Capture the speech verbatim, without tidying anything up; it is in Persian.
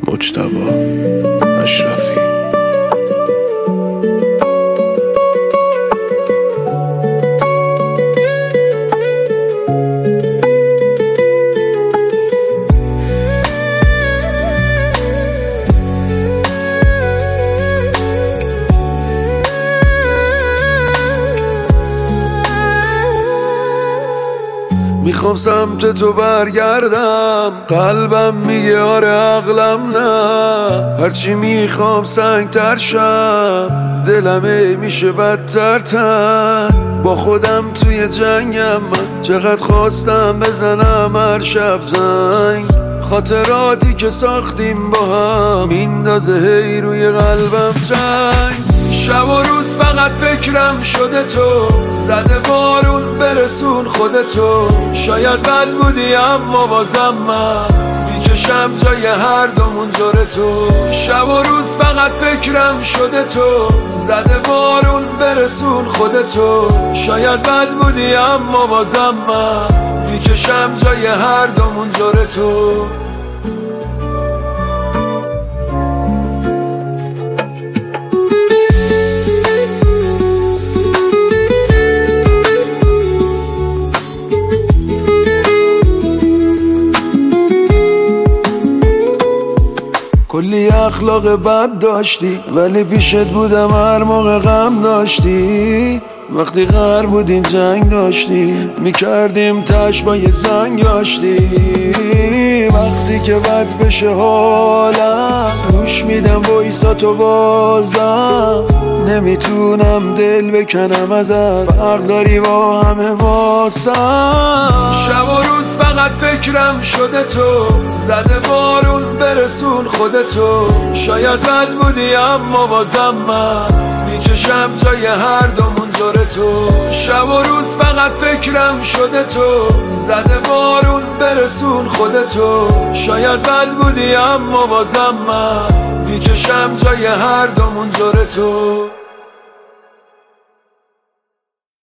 مجتبی اشرفی. میخوام سمت تو برگردم، قلبم میگه آره عقلم نه. هرچی میخوام سنگ تر شم، دلمه میشه بدتر تر. با خودم توی جنگم، من چقدر خواستم بزنم هر شب زنگ. خاطراتی که ساختیم با هم میندازه هی روی قلبم جنگ. شب و روز فقط فکرم شده تو، زده بارون برسون خودتو. شاید بد بودی اما بازم من میکشم جای هر دومون زور تو. شب و روز فقط فکرم شده تو، زده بارون برسون خودتو. شاید بد بودی اما بازم من میکشم جای هر دومون زور تو. کلی اخلاق بد داشتی، ولی پیشت بودم هر موقع غم داشتی. وقتی غر بودیم جنگ داشتی، میکردیم تش با یه زنگ آشتی. وقتی که بد بشه حالم، گوش میدم وایساتو بازم. نمیتونم دل بکنم ازت، فرق داری با همه واسم. شب و روز فقط فکرم شده تو، زده بارون برسون خودتو. شاید بد بودی اما بازم من میکشم جای هر دومون زور تو. شب و روز فقط فکرم شده تو، زده بارون برسون خودتو. شاید بد بودی اما بازم من میکشم جای هر دومون زور تو.